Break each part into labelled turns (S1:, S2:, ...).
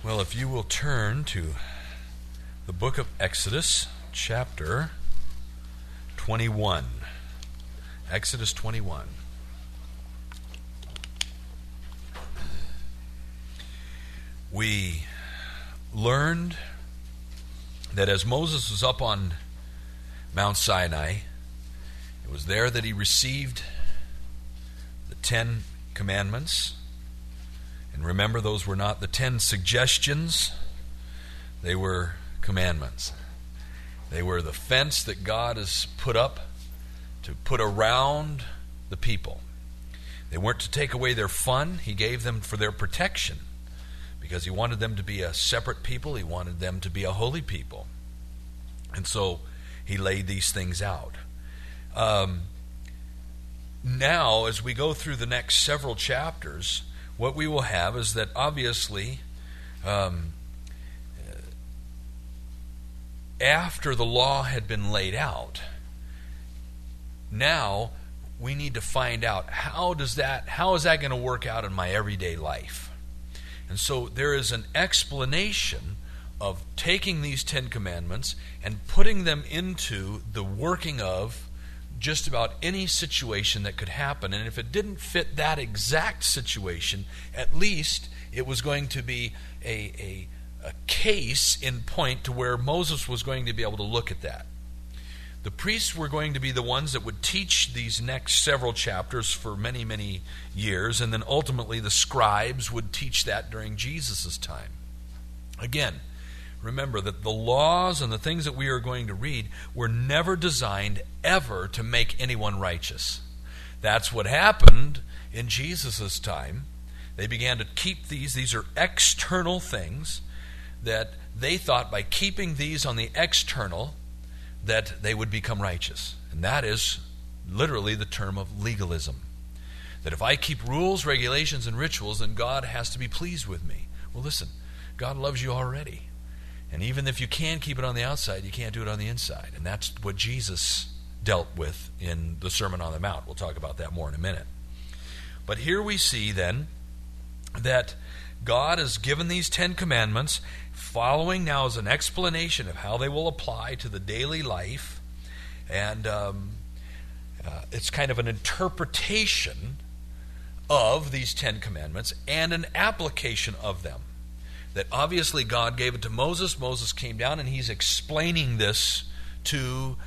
S1: Well, if you will turn to the book of Exodus, chapter 21. Exodus 21. We learned that as Moses was up on Mount Sinai, it was there that he received the 10 commandments. And remember, those were not the 10 suggestions. They were commandments. They were the fence that God has put up to put around the people. They weren't to take away their fun. He gave them for their protection because he wanted them to be a separate people. He wanted them to be a holy people. And so he laid these things out. Now, as we go through the next several chapters, what we will have is that obviously after the law had been laid out, now we need to find out how is that going to work out in my everyday life. And so there is an explanation of taking these 10 commandments and putting them into the working of just about any situation that could happen. And if it didn't fit that exact situation, at least it was going to be a case in point to where Moses was going to be able to look at that. The priests were going to be the ones that would teach these next several chapters for many, many years, and then ultimately the scribes would teach that during Jesus' time. Again, remember that the laws and the things that we are going to read were never designed ever to make anyone righteous. That's what happened in Jesus' time. They began to keep these. These are external things that they thought by keeping these on the external that they would become righteous. And that is literally the term of legalism. That if I keep rules, regulations, and rituals, then God has to be pleased with me. Well, listen, God loves you already. And even if you can keep it on the outside, you can't do it on the inside. And that's what Jesus dealt with in the Sermon on the Mount. We'll talk about that more in a minute. But here we see then that God has given these 10 commandments. Following now is an explanation of how they will apply to the daily life. And it's kind of an interpretation of these 10 commandments and an application of them. That obviously God gave it to Moses. Moses came down and he's explaining this to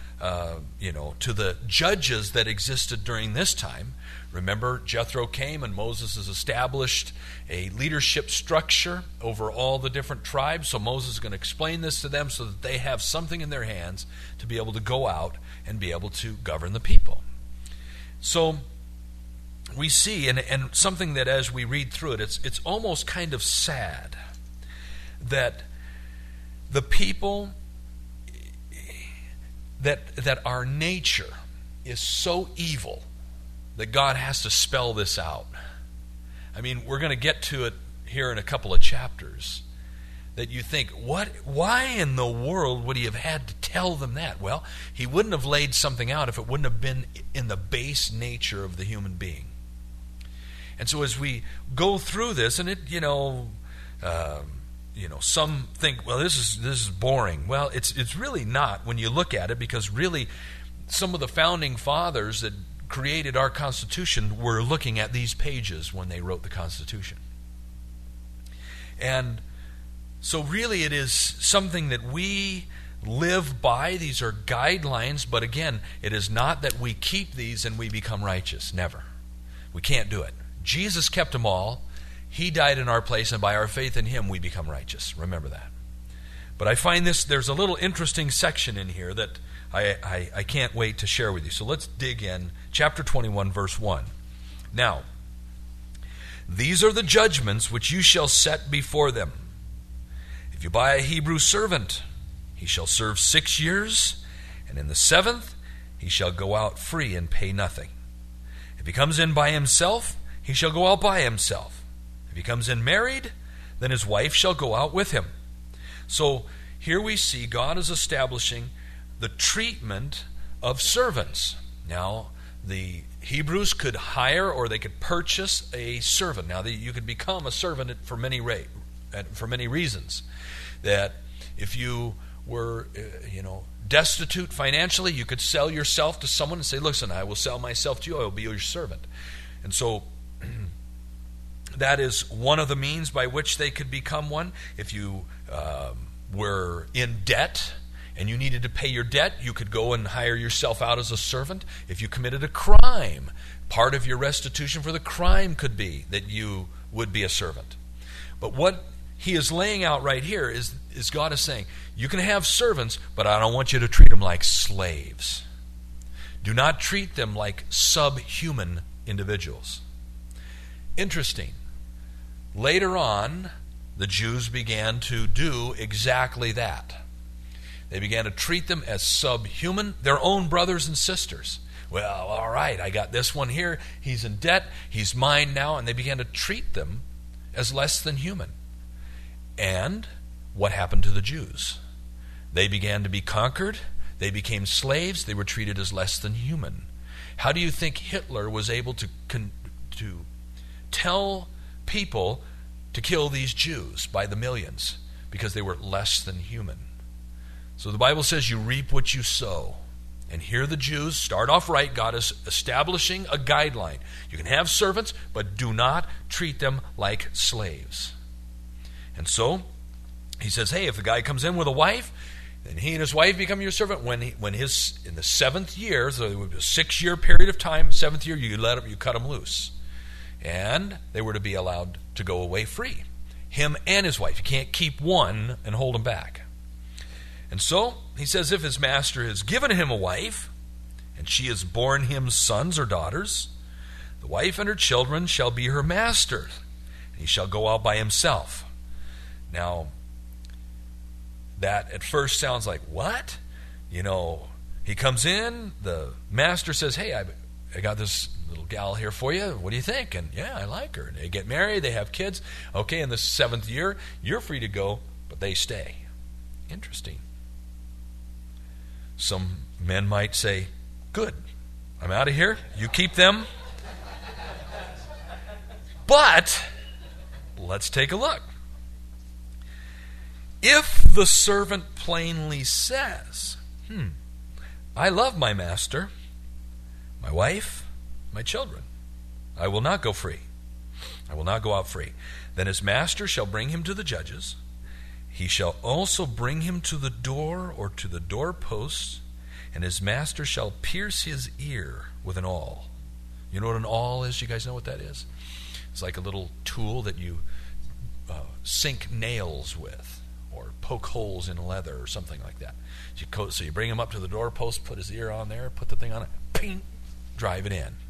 S1: the judges that existed during this time. Remember, Jethro came and Moses has established a leadership structure over all the different tribes. So Moses is going to explain this to them so that they have something in their hands to be able to go out and be able to govern the people. So we see, and something that as we read through it, it's almost kind of sad that the people, that our nature is so evil that God has to spell this out. I mean, we're going to get to it here in a couple of chapters. That you think, why in the world would he have had to tell them that? Well, he wouldn't have laid something out if it wouldn't have been in the base nature of the human being. And so as we go through this, and it, some think, well, this is boring. Well, it's really not when you look at it, because really some of the founding fathers that created our Constitution were looking at these pages when they wrote the Constitution. And so really it is something that we live by. These are guidelines, but again, it is not that we keep these and we become righteous. Never. We can't do it. Jesus kept them all. He died in our place, and by our faith in him, we become righteous. Remember that. But I find there's a little interesting section in here that I can't wait to share with you. So let's dig in. Chapter 21, verse 1. Now, these are the judgments which you shall set before them. If you buy a Hebrew servant, he shall serve 6 years, and in the 7th he shall go out free and pay nothing. If he comes in by himself, he shall go out by himself. If he comes in married, then his wife shall go out with him. So here we see God is establishing the treatment of servants. Now, the Hebrews could hire or they could purchase a servant. Now, you could become a servant for many for many reasons. That if you were, destitute financially, you could sell yourself to someone and say, listen, I will sell myself to you, I will be your servant. And so that is one of the means by which they could become one. If you were in debt and you needed to pay your debt, you could go and hire yourself out as a servant. If you committed a crime, part of your restitution for the crime could be that you would be a servant. But what he is laying out right here is God is saying, you can have servants, but I don't want you to treat them like slaves. Do not treat them like subhuman individuals. Interesting. Later on, the Jews began to do exactly that. They began to treat them as subhuman, their own brothers and sisters. Well, all right, I got this one here. He's in debt. He's mine now. And they began to treat them as less than human. And what happened to the Jews? They began to be conquered. They became slaves. They were treated as less than human. How do you think Hitler was able to tell people to kill these Jews by the millions? Because they were less than human. So the Bible says you reap what you sow. And here the Jews start off right. God is establishing a guideline. You can have servants, but do not treat them like slaves. And so he says, hey, if the guy comes in with a wife, then he and his wife become your servant. When in the 7th year, so it would be a 6-year period of time, 7th year, you cut him loose. And they were to be allowed to go away free. Him and his wife. You can't keep one and hold him back. And so he says, if his master has given him a wife, and she has borne him sons or daughters, the wife and her children shall be her master, and he shall go out by himself. Now, that at first sounds like, what? He comes in, the master says, hey, I got this little gal here for you. What do you think? And yeah, I like her. And they get married, they have kids. Okay, in the 7th year, you're free to go, but they stay. Interesting. Some men might say, good, I'm out of here. You keep them. But let's take a look. If the servant plainly says, I love my master, my wife, my children, I will not go free. I will not go out free. Then his master shall bring him to the judges. He shall also bring him to the door or to the doorposts, and his master shall pierce his ear with an awl. You know what an awl is? You guys know what that is? It's like a little tool that you sink nails with or poke holes in leather or something like that. So you bring him up to the doorpost, put his ear on there, put the thing on it, ping, drive it in.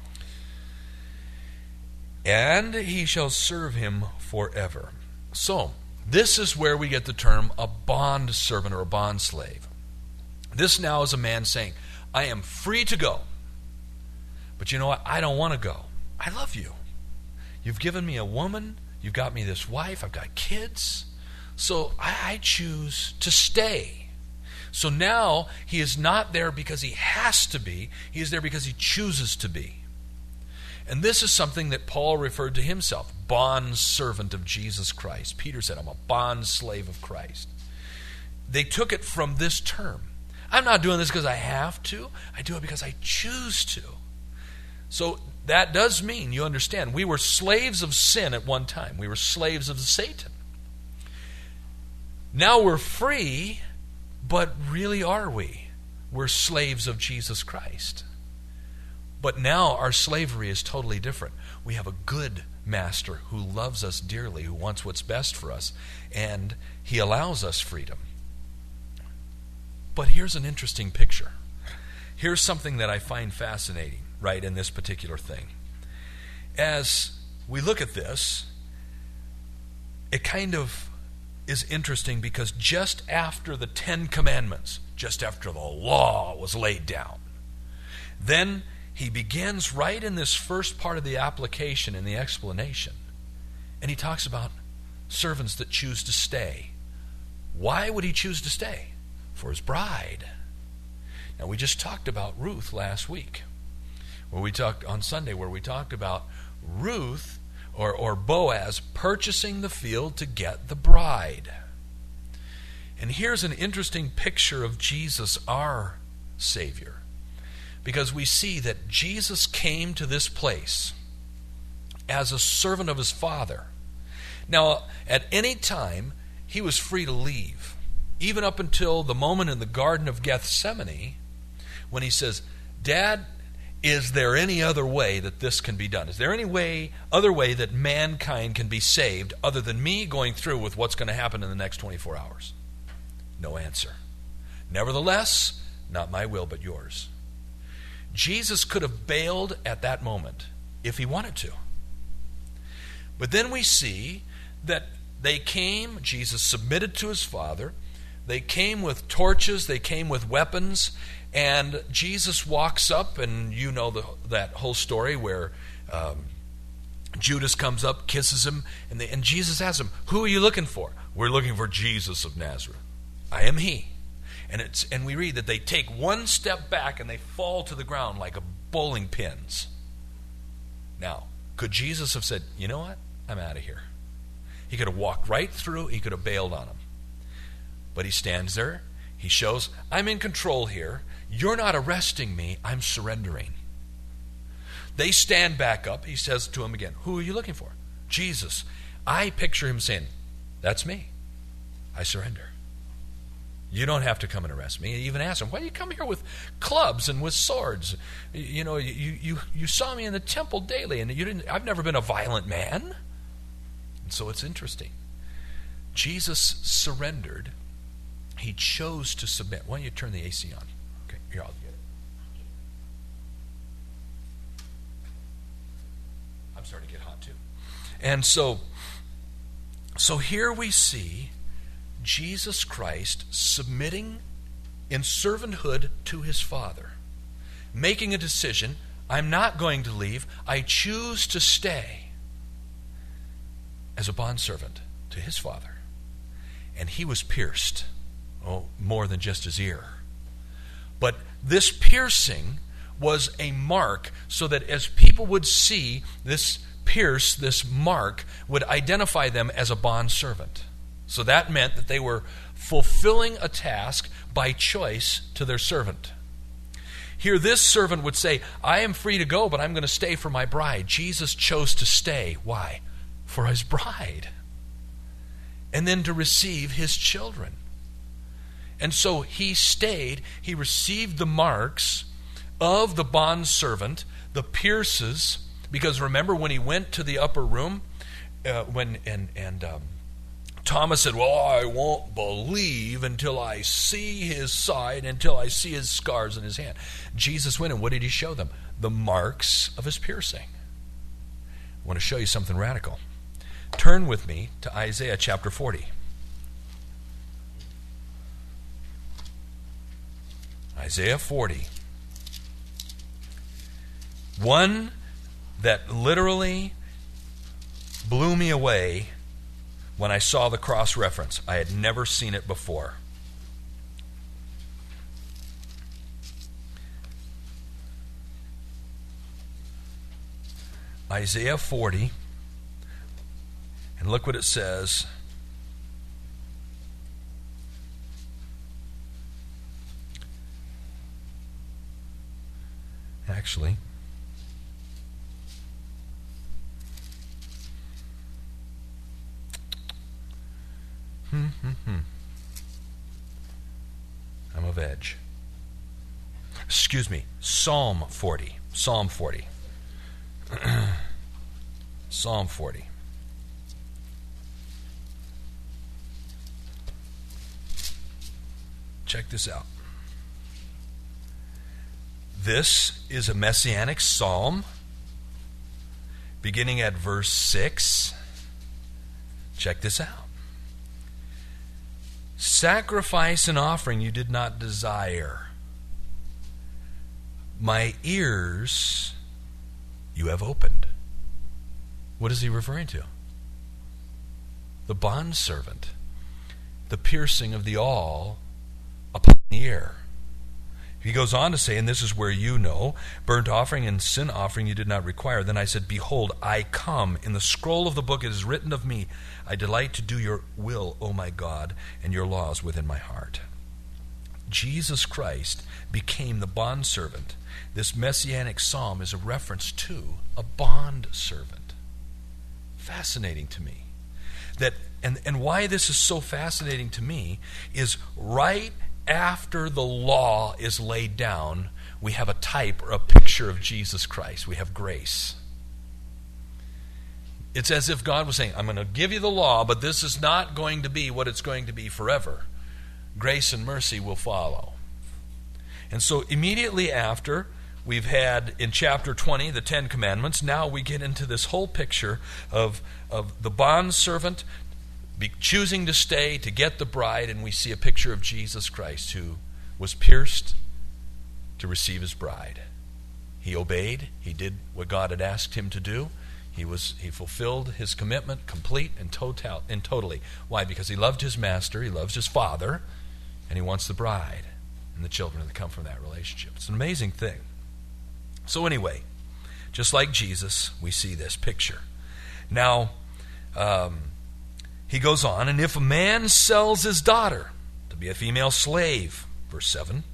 S1: And he shall serve him forever. So, this is where we get the term a bond servant or a bond slave. This now is a man saying, I am free to go. But you know what? I don't want to go. I love you. You've given me a woman. You've got me this wife. I've got kids. So I choose to stay. So now he is not there because he has to be. He is there because he chooses to be. And this is something that Paul referred to himself, bond servant of Jesus Christ. Peter said, I'm a bond slave of Christ. They took it from this term. I'm not doing this because I have to. I do it because I choose to. So that does mean, you understand, we were slaves of sin at one time. We were slaves of Satan. Now we're free, but really are we? We're slaves of Jesus Christ. But now our slavery is totally different. We have a good master who loves us dearly, who wants what's best for us, and he allows us freedom. But here's an interesting picture. Here's something that I find fascinating, right, in this particular thing. As we look at this, it kind of is interesting because just after the 10 Commandments, just after the law was laid down, then he begins right in this first part of the application and the explanation. And he talks about servants that choose to stay. Why would he choose to stay? For his bride. Now we just talked about Ruth last week. On Sunday, where we talked about Ruth or Boaz purchasing the field to get the bride. And here's an interesting picture of Jesus, our Savior, because we see that Jesus came to this place as a servant of his Father. Now, at any time, he was free to leave, even up until the moment in the Garden of Gethsemane when he says, Dad, is there any other way that this can be done? Is there any other way that mankind can be saved other than me going through with what's going to happen in the next 24 hours? No answer. Nevertheless, not my will but yours. Jesus could have bailed at that moment if he wanted to. But then we see that they came, Jesus submitted to his Father, they came with torches, they came with weapons, and Jesus walks up, and you know that whole story where Judas comes up, kisses him, and Jesus asks him, who are you looking for? We're looking for Jesus of Nazareth. I am he. And we read that they take one step back and they fall to the ground like bowling pins. Now, could Jesus have said, you know what? I'm out of here. He could have walked right through. He could have bailed on him. But he stands there. He shows, I'm in control here. You're not arresting me. I'm surrendering. They stand back up. He says to him again, who are you looking for? Jesus. I picture him saying, that's me. I surrender. You don't have to come and arrest me. He even asked him, why do you come here with clubs and with swords? You know, you saw me in the temple daily, and I've never been a violent man. And so it's interesting. Jesus surrendered. He chose to submit. Why don't you turn the AC on? Okay, here, I'll get it. I'm starting to get hot too. And so here we see Jesus Christ submitting in servanthood to his Father, making a decision, I'm not going to leave, I choose to stay as a bondservant to his Father. And he was pierced, more than just his ear. But this piercing was a mark so that as people would see this mark would identify them as a bondservant. So that meant that they were fulfilling a task by choice to their servant. Here this servant would say, I am free to go, but I'm going to stay for my bride. Jesus chose to stay. Why? For his bride. And then to receive his children. And so he stayed. He received the marks of the bondservant, the pierces, because remember when he went to the upper room, Thomas said, well, I won't believe until I see his side, until I see his scars in his hand. Jesus went, and what did he show them? The marks of his piercing. I want to show you something radical. Turn with me to Isaiah chapter 40. Isaiah 40. One that literally blew me away when I saw the cross reference. I had never seen it before. Isaiah 40, and look what it says. Actually, I'm of edge. Excuse me, Psalm 40. Psalm 40. Psalm 40. Check this out. This is a messianic psalm beginning at verse 6. Check this out. Sacrifice and offering you did not desire. My ears you have opened. What is he referring to? The bondservant. The piercing of the awl upon the ear. He goes on to say, and this is where you know, burnt offering and sin offering you did not require. Then I said, behold, I come. In the scroll of the book it is written of me, I delight to do your will, O my God, and your laws within my heart. Jesus Christ became the bondservant. This messianic psalm is a reference to a bondservant. Fascinating to me. And why this is so fascinating to me is right after the law is laid down, we have a type or a picture of Jesus Christ. We have grace. It's as if God was saying, I'm going to give you the law, but this is not going to be what it's going to be forever. Grace and mercy will follow. And so immediately after, we've had in chapter 20 the Ten Commandments. Now we get into this whole picture of the bondservant choosing to stay to get the bride, and we see a picture of Jesus Christ who was pierced to receive his bride. He obeyed. He did what God had asked him to do. He fulfilled his commitment complete and totally. Why? Because he loved his master, he loves his father, and he wants the bride and the children that come from that relationship. It's an amazing thing. So anyway, just like Jesus, we see this picture. Now, he goes on, and if a man sells his daughter to be a female slave, verse 7,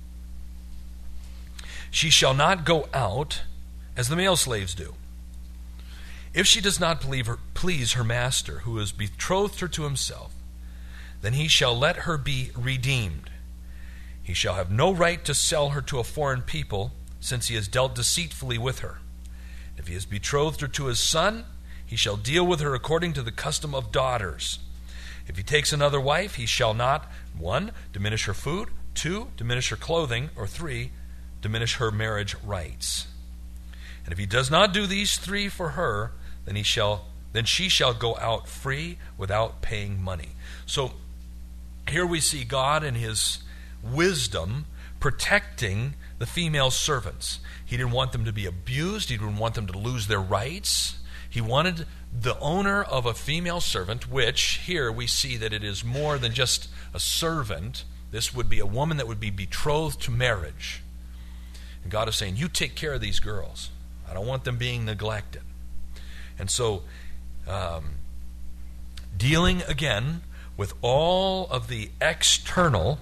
S1: she shall not go out as the male slaves do. If she does not please her master, who has betrothed her to himself, then he shall let her be redeemed. He shall have no right to sell her to a foreign people, since he has dealt deceitfully with her. If he has betrothed her to his son, he shall deal with her according to the custom of daughters. If he takes another wife, he shall not, 1, diminish her food, 2, diminish her clothing, or 3, diminish her marriage rights. And if he does not do these 3 for her, then she shall go out free without paying money. So here we see God in his wisdom protecting the female servants. He didn't want them to be abused. He didn't want them to lose their rights. He wanted the owner of a female servant, which here we see that it is more than just a servant. This would be a woman that would be betrothed to marriage. And God is saying, you take care of these girls. I don't want them being neglected. And so, dealing again with all of the external,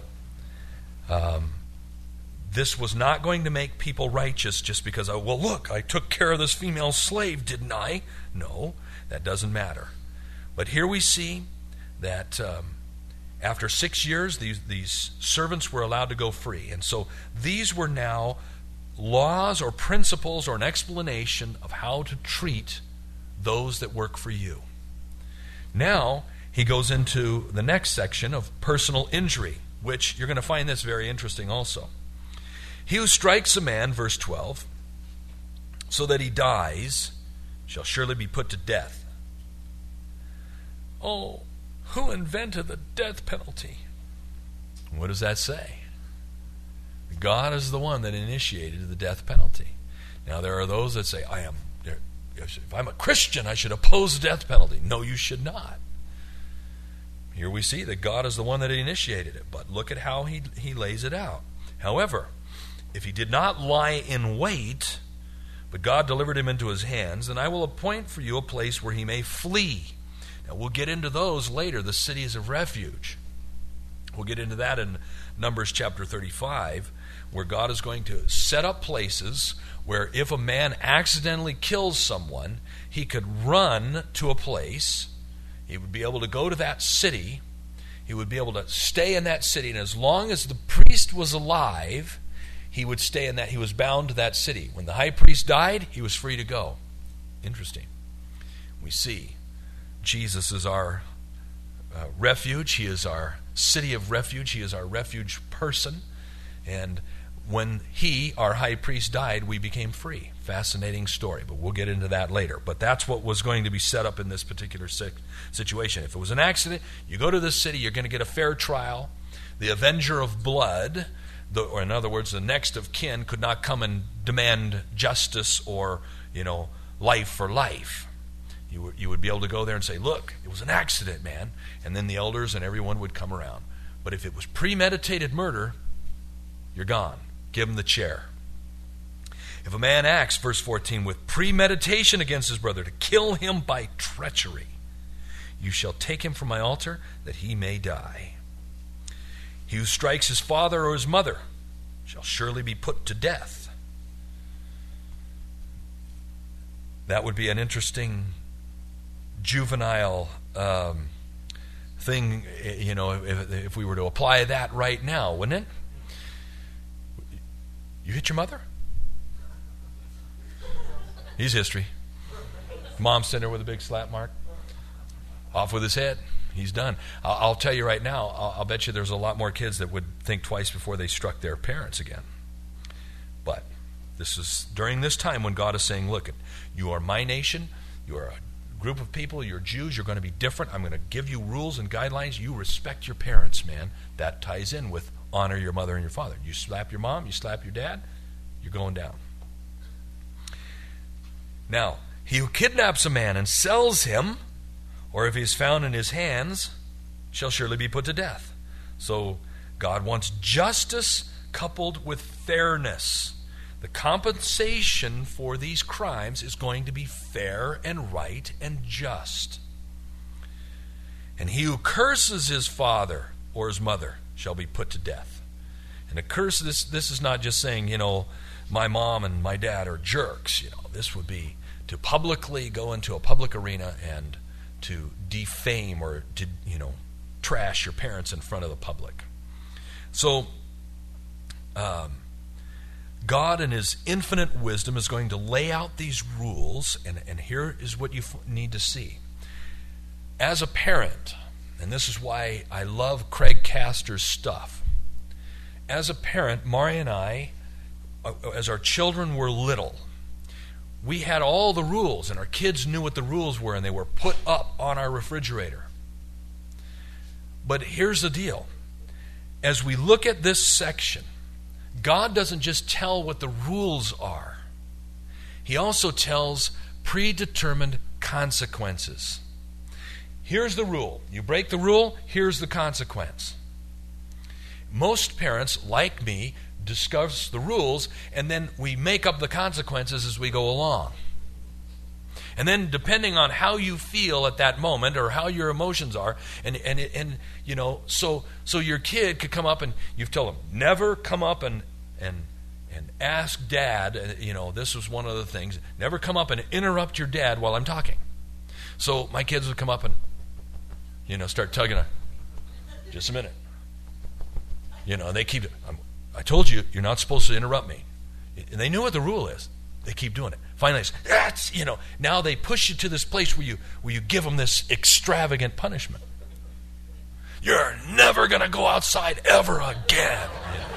S1: this was not going to make people righteous just because, look, I took care of this female slave, didn't I? No, that doesn't matter. But here we see that after 6 years, these servants were allowed to go free. And so these were now laws or principles or an explanation of how to treat those that work for you. Now, he goes into the next section of personal injury, which you're going to find this very interesting also. He who strikes a man, verse 12, so that he dies, shall surely be put to death. Oh, who invented the death penalty? What does that say? God is the one that initiated the death penalty. Now, there are those that say, if I'm a Christian, I should oppose the death penalty. No, you should not. Here we see that God is the one that initiated it, but look at how he lays it out. However, if he did not lie in wait, but God delivered him into his hands, then I will appoint for you a place where he may flee. Now, we'll get into those later, the cities of refuge. We'll get into that in Numbers chapter 35, where God is going to set up places where if a man accidentally kills someone, he could run to a place. He would be able to go to that city. He would be able to stay in that city. And as long as the priest was alive, he would stay in that. He was bound to that city. When the high priest died, he was free to go. Interesting. We see Jesus is our refuge. He is our city of refuge. He is our refuge person. And when he, our high priest, died, we became free. Fascinating story, but we'll get into that later. But that's what was going to be set up in this particular situation. If it was an accident, you go to this city, you're going to get a fair trial. The avenger of blood, or in other words, the next of kin, could not come and demand justice or, life for life. You would be able to go there and say, look, it was an accident, man. And then the elders and everyone would come around. But if it was premeditated murder, you're gone. give him the chair. If a man acts, verse 14, with premeditation against his brother to kill him by treachery, you shall take him from my altar that he may die. He who strikes his father or his mother shall surely be put to death. That would be an interesting juvenile thing, if we were to apply that right now, wouldn't it? You hit your mother? He's history. Mom sent her with a big slap mark. Off with his head. He's done. I'll tell you right now, I'll bet you there's a lot more kids that would think twice before they struck their parents again. But this is during this time when God is saying, look, you are my nation, you are a group of people, you're Jews, you're going to be different. I'm going to give you rules and guidelines. You respect your parents, man. That ties in with honor your mother and your father. You slap your mom, you slap your dad, you're going down. Now, he who kidnaps a man and sells him, or if he is found in his hands, shall surely be put to death. So God wants justice coupled with fairness. The compensation for these crimes is going to be fair and right and just. And he who curses his father or his mother shall be put to death. And a curse, this is not just saying, my mom and my dad are jerks. This would be to publicly go into a public arena and to defame or to, trash your parents in front of the public. So, God in his infinite wisdom is going to lay out these rules, and here is what you need to see. As a parent, and this is why I love Craig Castor's stuff, as a parent, Mari and I, as our children were little, we had all the rules, and our kids knew what the rules were, and they were put up on our refrigerator. But here's the deal. As we look at this section, God doesn't just tell what the rules are. He also tells predetermined consequences. Here's the rule. You break the rule, here's the consequence. Most parents, like me, discuss the rules, and then we make up the consequences as we go along. And then depending on how you feel at that moment or how your emotions are, so your kid could come up and you've told them, never come up and ask dad, this was one of the things, never come up and interrupt your dad while I'm talking. So my kids would come up and, start tugging on, just a minute. They keep, I told you, you're not supposed to interrupt me. And they knew what the rule is. They keep doing it. Finally, that's, now they push you to this place where you give them this extravagant punishment. You're never going to go outside ever again.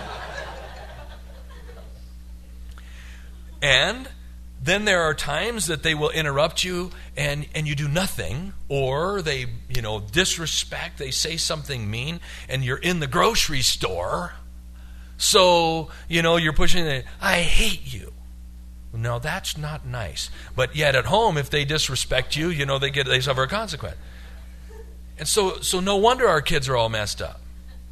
S1: And then there are times that they will interrupt you and you do nothing, or they, disrespect, they say something mean, and you're in the grocery store. So, you're pushing it, I hate you. No, that's not nice. But yet at home, if they disrespect you, they suffer a consequence. And so no wonder our kids are all messed up.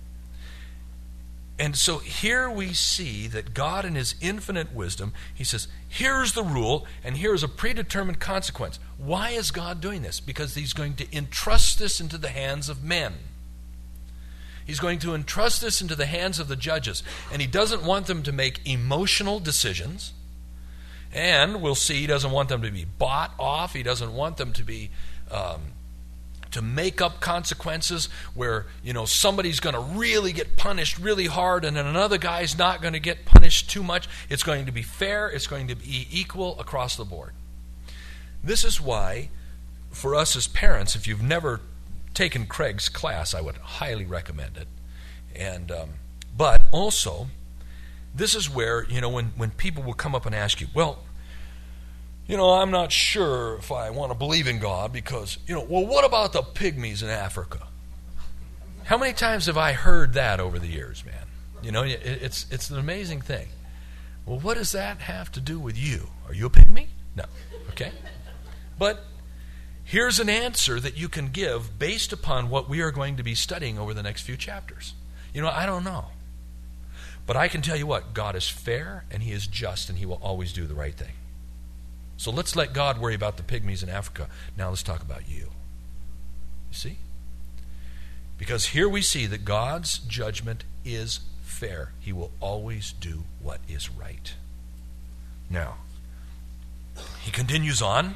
S1: And so here we see that God in his infinite wisdom, he says, here's the rule, and here's a predetermined consequence. Why is God doing this? Because he's going to entrust this into the hands of men. He's going to entrust this into the hands of the judges. And he doesn't want them to make emotional decisions. And we'll see he doesn't want them to be bought off. He doesn't want them to be to make up consequences where somebody's going to really get punished really hard and then another guy's not going to get punished too much. It's going to be fair. It's going to be equal across the board. This is why, for us as parents, if you've never taken Craig's class, I would highly recommend it. And but also, this is where, when people will come up and ask you, well, I'm not sure if I want to believe in God because, well, what about the pygmies in Africa? How many times have I heard that over the years, man? It's an amazing thing. Well, what does that have to do with you? Are you a pygmy? No. Okay. But here's an answer that you can give based upon what we are going to be studying over the next few chapters. I don't know. But I can tell you what, God is fair and he is just and he will always do the right thing. So let's let God worry about the pygmies in Africa. Now let's talk about you. You see? Because here we see that God's judgment is fair. He will always do what is right. Now, he continues on.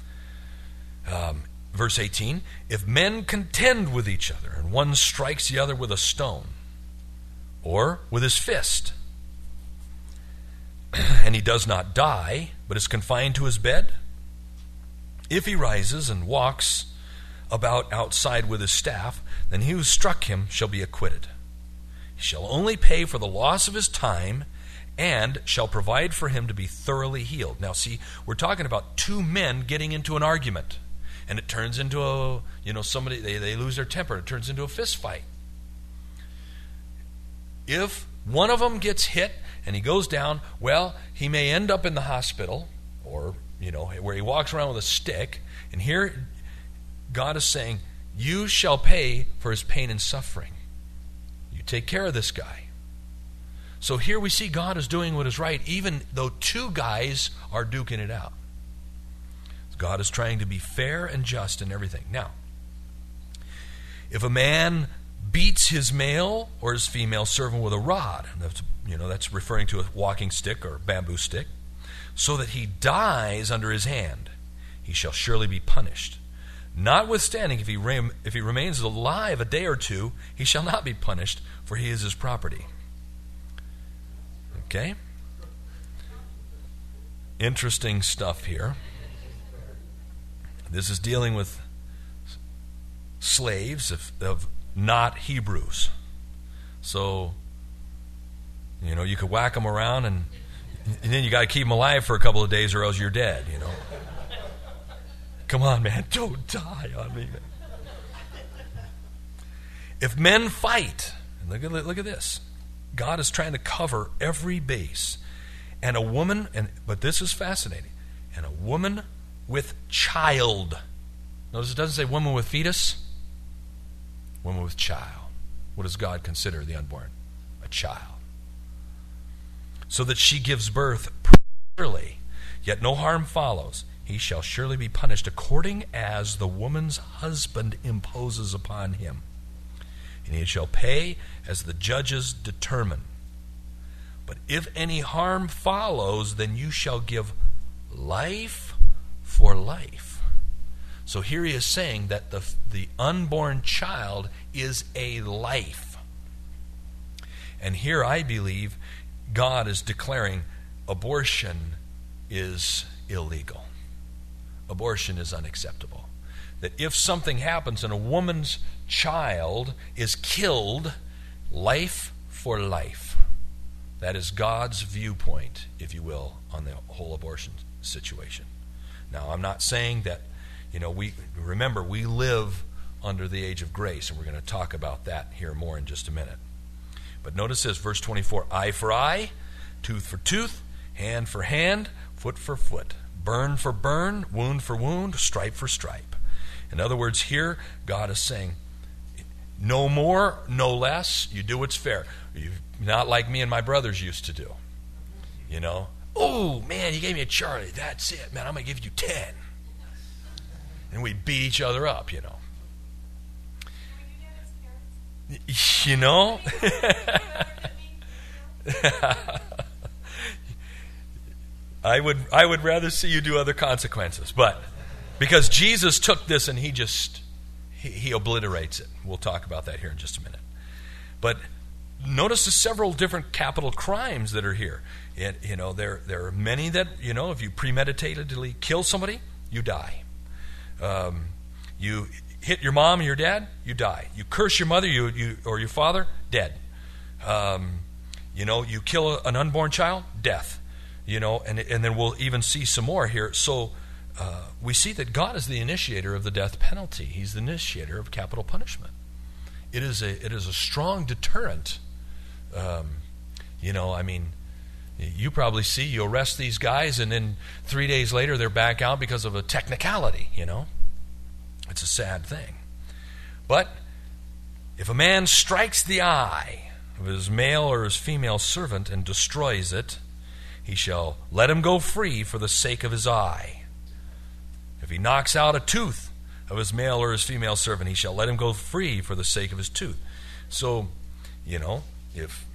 S1: Verse 18, if men contend with each other, and one strikes the other with a stone, or with his fist, and he does not die, but is confined to his bed, if he rises and walks about outside with his staff, then he who struck him shall be acquitted. He shall only pay for the loss of his time, and shall provide for him to be thoroughly healed. Now see, we're talking about two men getting into an argument. And it turns into a, somebody, they lose their temper. It turns into a fist fight. If one of them gets hit and he goes down, well, he may end up in the hospital or, where he walks around with a stick. And here God is saying, you shall pay for his pain and suffering. You take care of this guy. So here we see God is doing what is right, even though two guys are duking it out. God is trying to be fair and just in everything. Now, if a man beats his male or his female servant with a rod, that's referring to a walking stick or bamboo stick, so that he dies under his hand, he shall surely be punished. Notwithstanding, if he remains alive a day or two, he shall not be punished, for he is his property. Okay? Interesting stuff here. This is dealing with slaves of not Hebrews. So, you could whack them around and then you got to keep them alive for a couple of days or else you're dead, Come on, man, don't die on me. If men fight, and look at this. God is trying to cover every base. And a woman, but this is fascinating, and a woman with child. Notice it doesn't say woman with fetus. Woman with child. What does God consider the unborn? A child. So that she gives birth prematurely, yet no harm follows. He shall surely be punished according as the woman's husband imposes upon him. And he shall pay as the judges determine. But if any harm follows, then you shall give life for life. So here he is saying that the unborn child is a life. And here I believe God is declaring abortion is illegal. Abortion is unacceptable. That if something happens and a woman's child is killed, life for life. That is God's viewpoint, if you will, on the whole abortion situation. Now, I'm not saying that, we live under the age of grace, and we're going to talk about that here more in just a minute. But notice this, verse 24, eye for eye, tooth for tooth, hand for hand, foot for foot, burn for burn, wound for wound, stripe for stripe. In other words, here, God is saying, no more, no less, you do what's fair. You're not like me and my brothers used to do. Oh, man, you gave me a Charlie. That's it, man. I'm going to give you 10. And we beat each other up, I would rather see you do other consequences. But because Jesus took this and he obliterates it. We'll talk about that here in just a minute. But notice the several different capital crimes that are here. There are many that, if you premeditatedly kill somebody, you die. You hit your mom or your dad, you die. You curse your mother or your father, dead. You kill an unborn child, death. And then we'll even see some more here. So we see that God is the initiator of the death penalty. He's the initiator of capital punishment. It is a strong deterrent. You probably see, you arrest these guys, and then 3 days later they're back out because of a technicality, It's a sad thing. But if a man strikes the eye,
S2: of his male or his female servant and destroys it, he shall let him go free for the sake of his eye. If he knocks out a tooth of his male or his female servant, he shall let him go free for the sake of his tooth. So, if,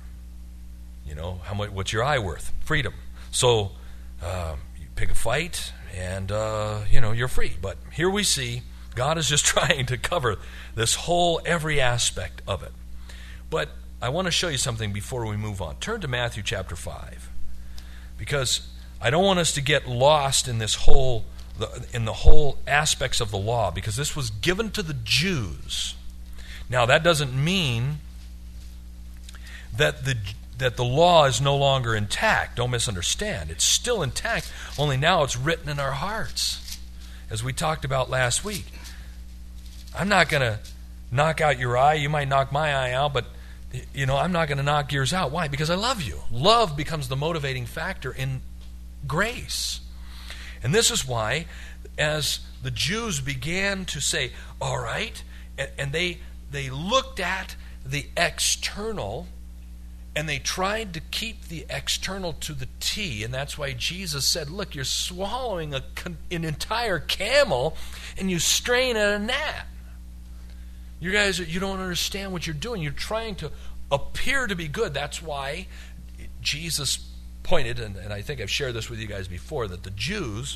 S2: how much, what's your eye worth? Freedom. So, you pick a fight and, you're free. But here we see God is just trying to cover this whole, every aspect of it. But I want to show you something before we move on. Turn to Matthew chapter 5. Because I don't want us to get lost in this whole, in the whole aspects of the law, because this was given to the Jews. Now, that doesn't mean that the law is no longer intact. Don't misunderstand. It's still intact, only now it's written in our hearts, as we talked about last week. I'm not going to knock out your eye. You might knock my eye out, but I'm not going to knock yours out. Why? Because I love you. Love becomes the motivating factor in grace. And this is why, as the Jews began to say, all right, and they looked at the external, and they tried to keep the external to the T, and that's why Jesus said, look, you're swallowing an entire camel, and you strain at a gnat. You guys, you don't understand what you're doing. You're trying to appear to be good. That's why Jesus pointed, and I think I've shared this with you guys before, that the Jews,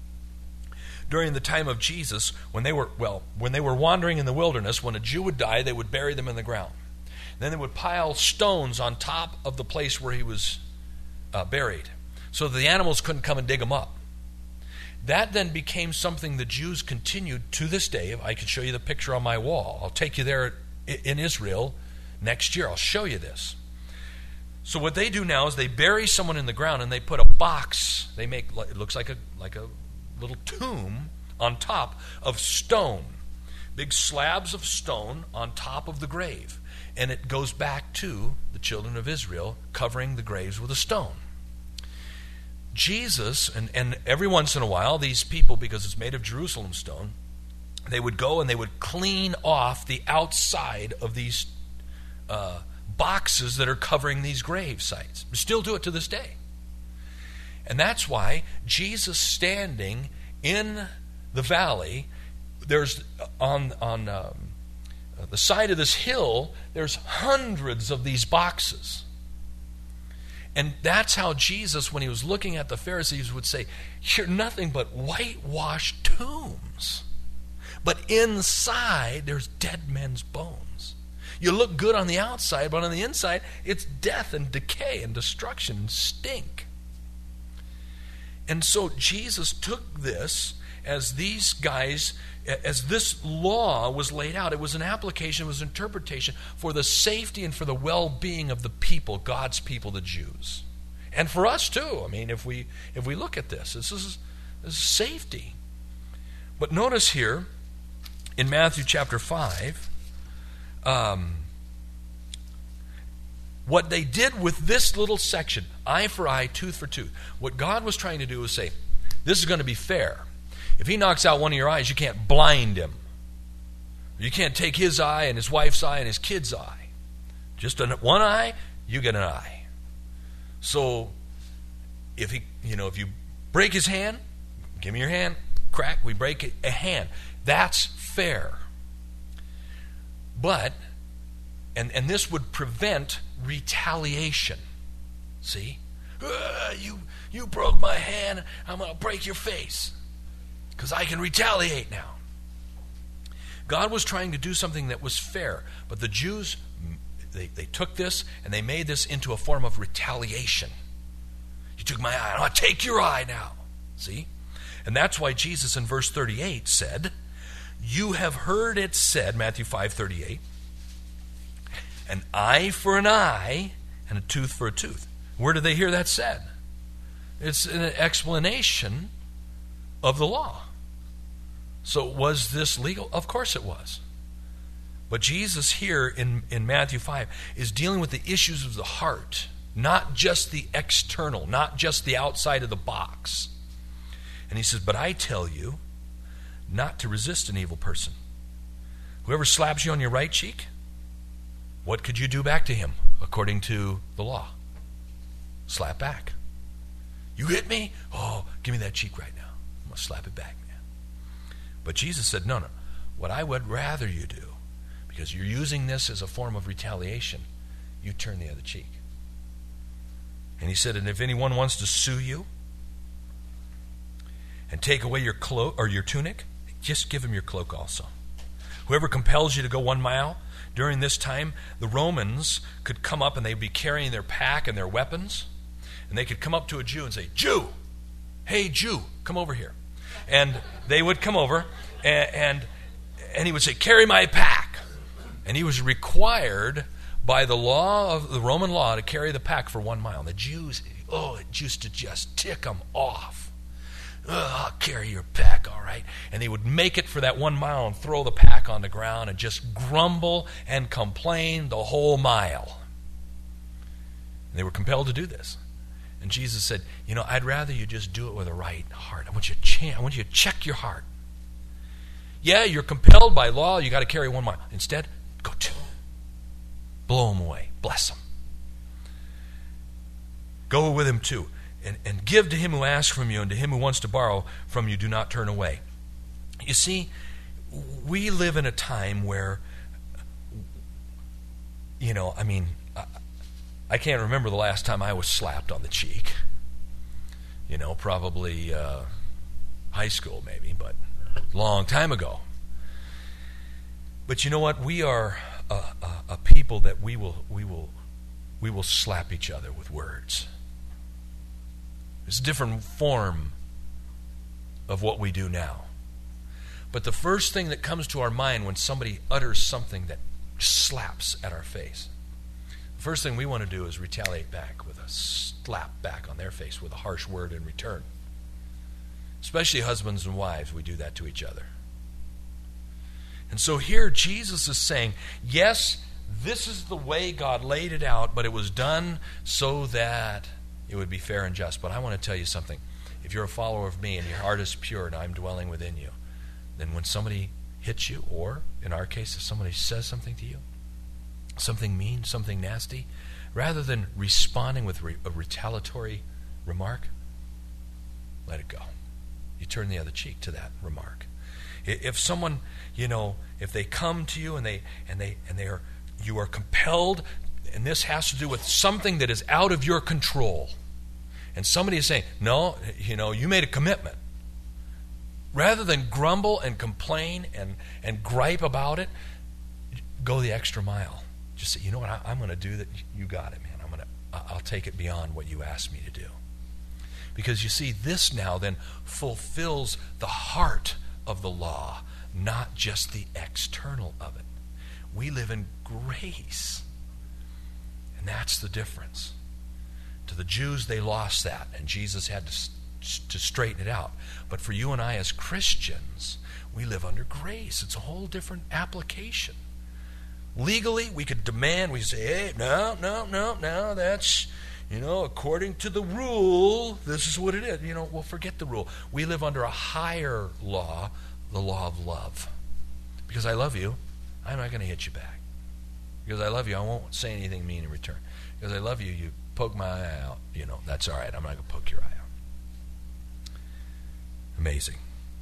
S2: during the time of Jesus, when they were wandering in the wilderness, when a Jew would die, they would bury them in the ground. Then they would pile stones on top of the place where he was buried, so the animals couldn't come and dig him up. That then became something the Jews continued to this day. I can show you the picture on my wall. I'll take you there in Israel next year. I'll show you this. So what they do now is they bury someone in the ground and they put a box. They make, it looks like a little tomb on top of stone. Big slabs of stone on top of the grave. And it goes back to the children of Israel covering the graves with a stone. Jesus, and every once in a while, these people, because it's made of Jerusalem stone, they would go and they would clean off the outside of these boxes that are covering these grave sites. We still do it to this day. And that's why Jesus standing in the valley, there's on the side of this hill, there's hundreds of these boxes. And that's how Jesus, when he was looking at the Pharisees, would say, you're nothing but whitewashed tombs. But inside, there's dead men's bones. You look good on the outside, but on the inside, it's death and decay and destruction and stink. And so Jesus took this as these guys, as this law was laid out. It was an application, it was an interpretation for the safety and for the well-being of the people, God's people, the Jews. And for us too. I mean, if we look at this is safety. But notice here in Matthew chapter 5, what they did with this little section, eye for eye, tooth for tooth. What God was trying to do was say, this is going to be fair. If he knocks out one of your eyes, you can't blind him. You can't take his eye and his wife's eye and his kid's eye. Just one eye, you get an eye. So if you break his hand, give me your hand, crack, we break a hand. That's fair. But, and this would prevent retaliation. See? You broke my hand, I'm going to break your face. Because I can retaliate now. God was trying to do something that was fair. But the Jews, they took this and they made this into a form of retaliation. You took my eye, I'll take your eye now. See? And that's why Jesus in verse 38 said, you have heard it said, Matthew 5:38, an eye for an eye and a tooth for a tooth. Where did they hear that said? It's an explanation of the law. So was this legal? Of course it was. But Jesus here in Matthew 5 is dealing with the issues of the heart, not just the external, not just the outside of the box. And he says, but I tell you not to resist an evil person. Whoever slaps you on your right cheek, what could you do back to him?
S1: according to the law. Slap back. You hit me? Oh, give me that cheek right now. I'm going to slap it back, man. But Jesus said, no. What I would rather you do, because you're using this as a form of retaliation, you turn the other cheek. And he said, and if anyone wants to sue you and take away your cloak or your tunic, just give him your cloak also. Whoever compels you to go 1 mile, during this time, the Romans could come up and they'd be carrying their pack and their weapons, and they could come up to a Jew and say, Jew, hey Jew, come over here. And they would come over, and he would say, carry my pack. And he was required by the law of the Roman law to carry the pack for 1 mile. The Jews, it used to just tick them off. I'll carry your pack, all right. And they would make it for that 1 mile and throw the pack on the ground and just grumble and complain the whole mile. And they were compelled to do this. And Jesus said, I'd rather you just do it with a right heart. I want you to check your heart. Yeah, you're compelled by law. You got to carry 1 mile. Instead, go 2. Blow them away. Bless them. Go with him 2. And give to him who asks from you, and to him who wants to borrow from you, do not turn away. You see, we live in a time where, I can't remember the last time I was slapped on the cheek. Probably high school maybe, but a long time ago. But you know what? We are a people that we will slap each other with words. It's a different form of what we do now. But the first thing that comes to our mind when somebody utters something that slaps at our face, the first thing we want to do is retaliate back with a slap back on their face with a harsh word in return. Especially husbands and wives, we do that to each other. And so here Jesus is saying, yes, this is the way God laid it out, but it was done so that it would be fair and just. But I want to tell you something. If you're a follower of me and your heart is pure and I'm dwelling within you, then when somebody hits you, or in our case, if somebody says something to you, something mean, something nasty, rather than responding with a retaliatory remark, let it go. You turn the other cheek to that remark. If someone, if they come to you and you are compelled, and this has to do with something that is out of your control, and somebody is saying, no, you made a commitment. Rather than grumble and complain and gripe about it, go the extra mile. Just say, you know what, I'm going to do that. You got it, man. I'll take it beyond what you asked me to do. Because you see, this now then fulfills the heart of the law, not just the external of it. We live in grace. And that's the difference. To the Jews, they lost that, and Jesus had to straighten it out. But for you and I as Christians, we live under grace. It's a whole different application. Legally, we could demand, we say, hey, no, that's, according to the rule, this is what it is. Well, forget the rule. We live under a higher law, the law of love. Because I love you, I'm not going to hit you back. Because I love you, I won't say anything mean in return. Because I love you, you poke my eye out. That's all right. I'm not going to poke your eye out. Amazing.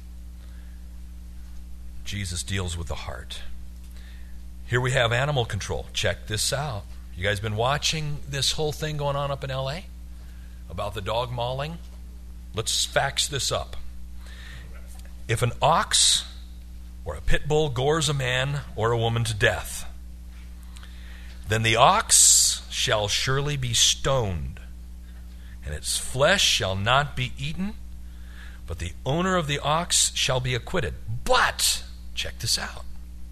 S1: Jesus deals with the heart. Here we have animal control. Check this out. You guys been watching this whole thing going on up in L.A. about the dog mauling? Let's fax this up. If an ox or a pit bull gores a man or a woman to death, then the ox shall surely be stoned, and its flesh shall not be eaten, but the owner of the ox shall be acquitted. But, check this out,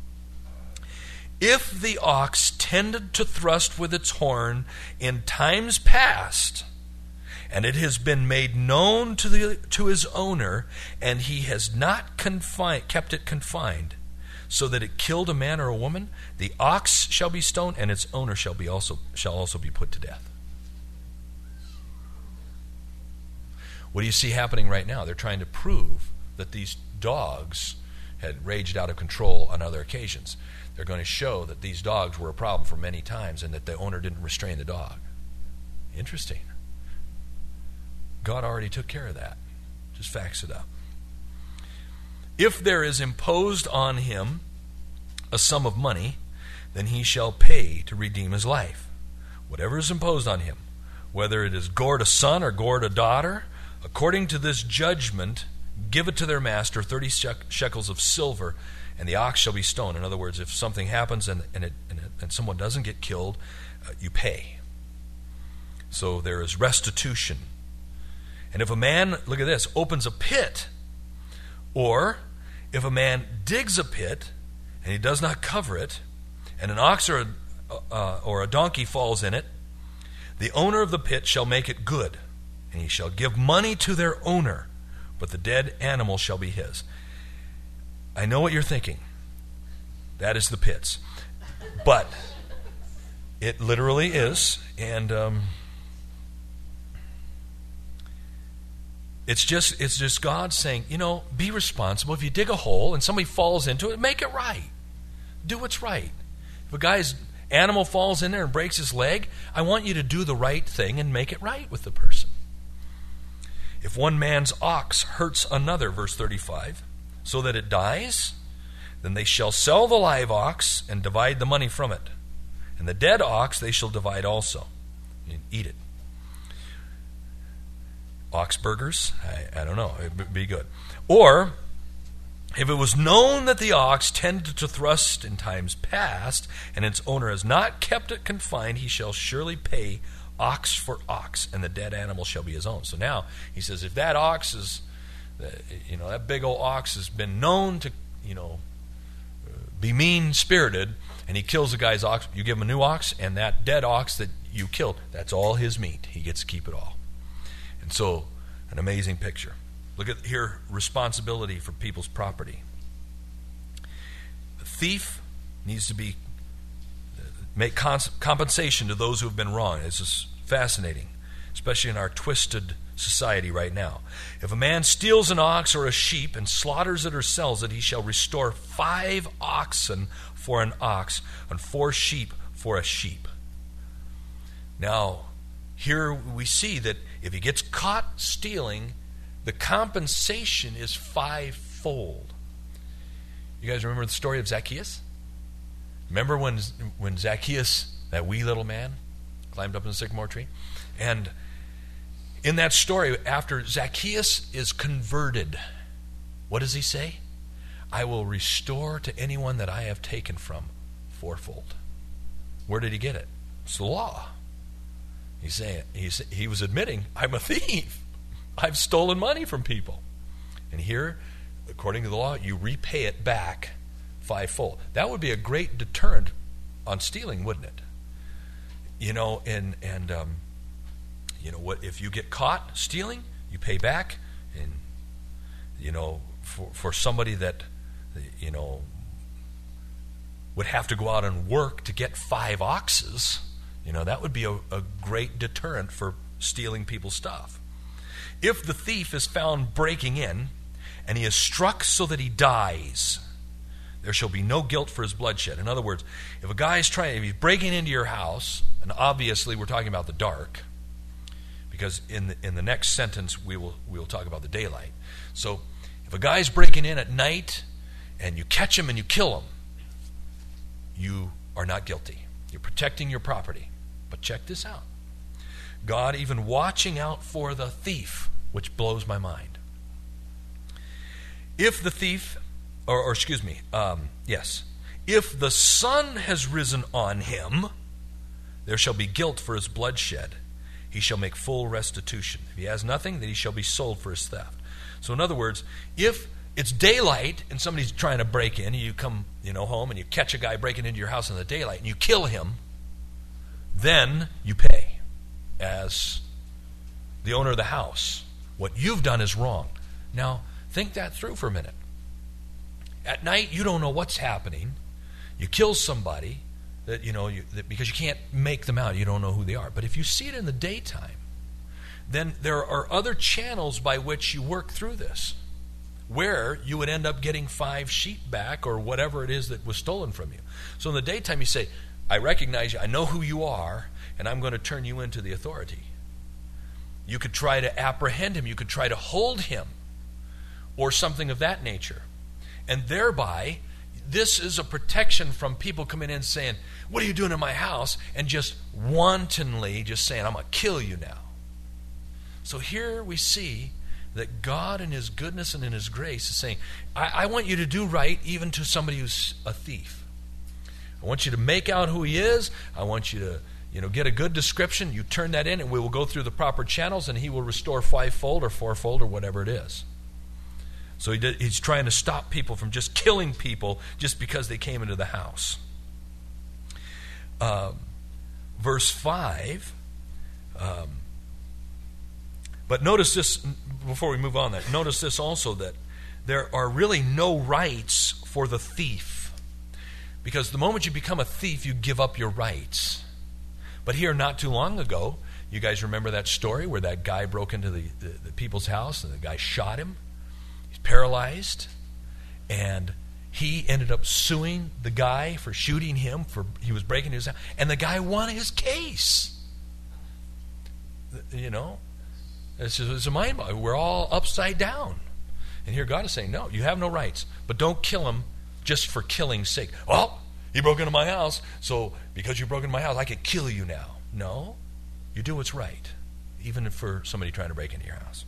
S1: if the ox tended to thrust with its horn in times past, and it has been made known to his owner, and he has not kept it confined, so that it killed a man or a woman, the ox shall be stoned, and its owner shall also be put to death. What do you see happening right now? They're trying to prove that these dogs had raged out of control on other occasions. they're going to show that these dogs were a problem for many times and that the owner didn't restrain the dog. Interesting. God already took care of that. Just facts it up. If there is imposed on him a sum of money, then he shall pay to redeem his life. Whatever is imposed on him, whether it is gored a son or gored a daughter, according to this judgment, give it to their master, 30 shekels of silver, and the ox shall be stoned. In other words, if something happens and someone doesn't get killed, you pay. So there is restitution. And if a man, look at this, opens a pit, or if a man digs a pit and he does not cover it, and an ox or a donkey falls in it, the owner of the pit shall make it good, and he shall give money to their owner, but the dead animal shall be his. I know what you're thinking. That is the pits. But it literally is, and it's just God saying, be responsible. If you dig a hole and somebody falls into it, make it right. Do what's right. If a guy's animal falls in there and breaks his leg, I want you to do the right thing and make it right with the person. If one man's ox hurts another, verse 35, so that it dies, then they shall sell the live ox and divide the money from it. And the dead ox they shall divide also and eat it. Ox burgers? I don't know. It would be good. Or, if it was known that the ox tended to thrust in times past, and its owner has not kept it confined, he shall surely pay ox for ox, and the dead animal shall be his own. So now, he says, if that ox is, that big old ox has been known to, be mean-spirited, and he kills the guy's ox, you give him a new ox, and that dead ox that you killed, that's all his meat. He gets to keep it all. And so, an amazing picture. Look at here, responsibility for people's property. The thief needs to make compensation to those who have been wronged. This is fascinating, especially in our twisted society right now. If a man steals an ox or a sheep and slaughters it or sells it, he shall restore 5 oxen for an ox and 4 sheep for a sheep. Now, here we see that if he gets caught stealing, the compensation is 5-fold. You guys remember the story of Zacchaeus? Remember when Zacchaeus, that wee little man, climbed up in the sycamore tree? And in that story, after Zacchaeus is converted, what does he say? I will restore to anyone that I have taken from 4-fold. Where did he get it? It's the law. He's saying, he was admitting, I'm a thief. I've stolen money from people. And here, according to the law, you repay it back 5-fold. That would be a great deterrent on stealing, wouldn't it? What if you get caught stealing, you pay back, and for somebody that would have to go out and work to get 5 oxes, that would be a great deterrent for stealing people's stuff. If the thief is found breaking in, and he is struck so that he dies, there shall be no guilt for his bloodshed. In other words, if a guy is if he's breaking into your house, and obviously we're talking about the dark, because in the next sentence we will talk about the daylight. So if a guy's breaking in at night, and you catch him and you kill him, you are not guilty. You're protecting your property. But check this out. God even watching out for the thief, which blows my mind. If the thief, if the sun has risen on him, there shall be guilt for his bloodshed. He shall make full restitution. If he has nothing, then he shall be sold for his theft. So in other words, if it's daylight and somebody's trying to break in, and you come home and you catch a guy breaking into your house in the daylight and you kill him, then you pay as the owner of the house. What you've done is wrong. Now, think that through for a minute. At night, you don't know what's happening. You kill somebody that because you can't make them out. You don't know who they are. But if you see it in the daytime, then there are other channels by which you work through this. where you would end up getting 5 sheep back or whatever it is that was stolen from you. So in the daytime you say, I recognize you, I know who you are, and I'm going to turn you into the authority. You could try to apprehend him, you could try to hold him, or something of that nature. And thereby, this is a protection from people coming in saying, what are you doing in my house? And just wantonly just saying, I'm going to kill you now. So here we see that God in his goodness and in his grace is saying, I want you to do right even to somebody who's a thief. I want you to make out who he is. I want you to get a good description. You turn that in and we will go through the proper channels and he will restore 5-fold or 4-fold or whatever it is. So he's trying to stop people from just killing people just because they came into the house. Verse 5, but notice this, before we move on there, notice this also, that there are really no rights for the thief. Because the moment you become a thief, you give up your rights. But here, not too long ago, you guys remember that story where that guy broke into the people's house and the guy shot him? He's paralyzed. And he ended up suing the guy for shooting him, for he was breaking his house. And the guy won his case. It's a mind bog. We're all upside down. And here God is saying, no, you have no rights. But don't kill him just for killing's sake. Well, he broke into my house, so because you broke into my house, I could kill you now. No, you do what's right, even for somebody trying to break into your house.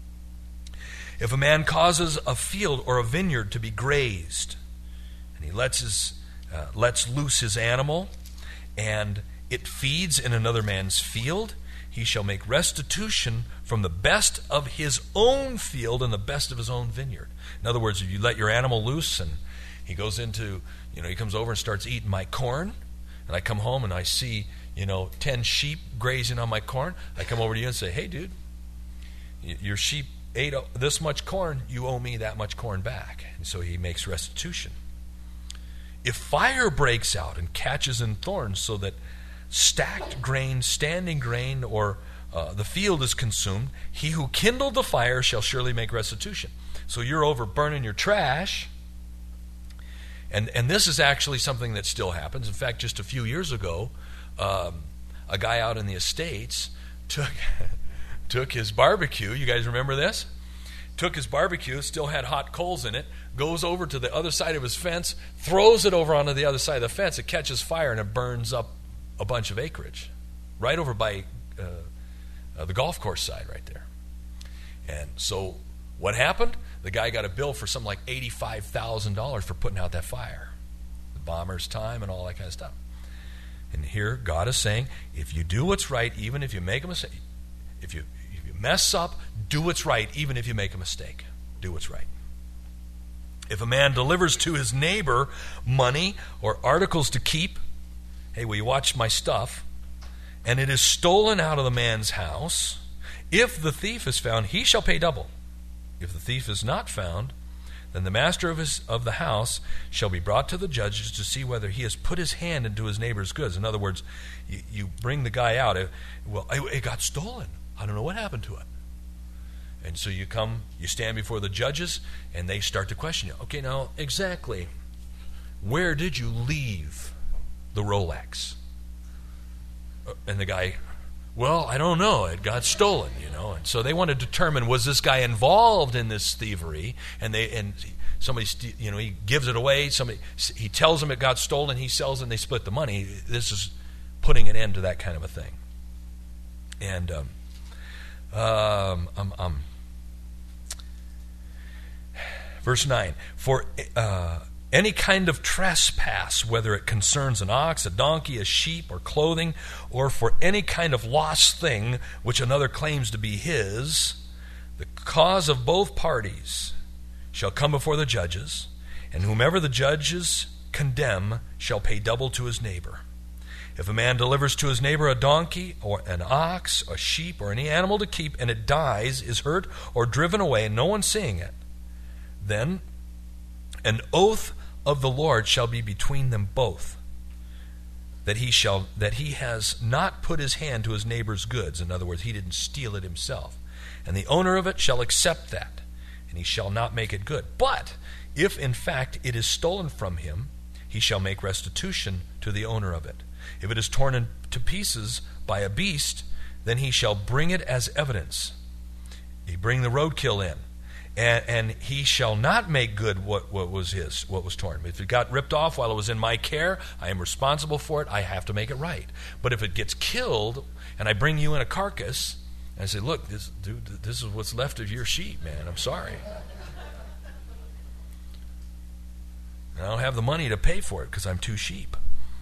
S1: If a man causes a field or a vineyard to be grazed, and he lets loose his animal, and it feeds in another man's field, he shall make restitution from the best of his own field and the best of his own vineyard. In other words, if you let your animal loose and he goes into, he comes over and starts eating my corn, and I come home and I see, 10 sheep grazing on my corn, I come over to you and say, hey, dude, your sheep ate this much corn, you owe me that much corn back. And so he makes restitution. If fire breaks out and catches in thorns so that stacked grain, standing grain, or the field is consumed, he who kindled the fire shall surely make restitution. So you're over burning your trash, and this is actually something that still happens. In fact, just a few years ago, a guy out in the estates took his barbecue. You guys remember this? Took his barbecue, still had hot coals in it, goes over to the other side of his fence, throws it over onto the other side of the fence. It catches fire and it burns up a bunch of acreage right over by the golf course side right there. And so what happened? The guy got a bill for something like $85,000 for putting out that fire. The bomber's time and all that kind of stuff. And here God is saying, if you do what's right, even if you make a mistake, if you mess up, do what's right, even if you make a mistake. Do what's right. If a man delivers to his neighbor money or articles to keep, hey, will you watch my stuff? And it is stolen out of the man's house. If the thief is found, he shall pay double. If the thief is not found, then the master of the house shall be brought to the judges to see whether he has put his hand into his neighbor's goods. In other words, you bring the guy out. It got stolen. I don't know what happened to it. And so you stand before the judges, and they start to question you. Okay, now, exactly, where did you leave the Rolex? And the guy, well, I don't know. It got stolen, And so they want to determine, was this guy involved in this thievery? And somebody, he gives it away. He tells them it got stolen. He sells it, and they split the money. This is putting an end to that kind of a thing. And verse 9, for any kind of trespass, whether it concerns an ox, a donkey, a sheep, or clothing, or for any kind of lost thing which another claims to be his, the cause of both parties shall come before the judges, and whomever the judges condemn shall pay double to his neighbor. If a man delivers to his neighbor a donkey or an ox, a sheep, or any animal to keep, and it dies, is hurt, or driven away, and no one seeing it, then an oath of the Lord shall be between them both, that he has not put his hand to his neighbor's goods. In other words, he didn't steal it himself. And the owner of it shall accept that,
S2: and he shall not make it good. But if in fact it is stolen from him, he shall make restitution to the owner of it. If it is torn to pieces by a beast, then he shall bring it as evidence. He bring the roadkill in, and he shall not make good what was torn. If it got ripped off while it was in my care, I am responsible for it. I have to make it right. But if it gets killed, and I bring you in a carcass, and I say, look, this is what's left of your sheep, man. I'm sorry. And I don't have the money to pay for it because I'm too sheep.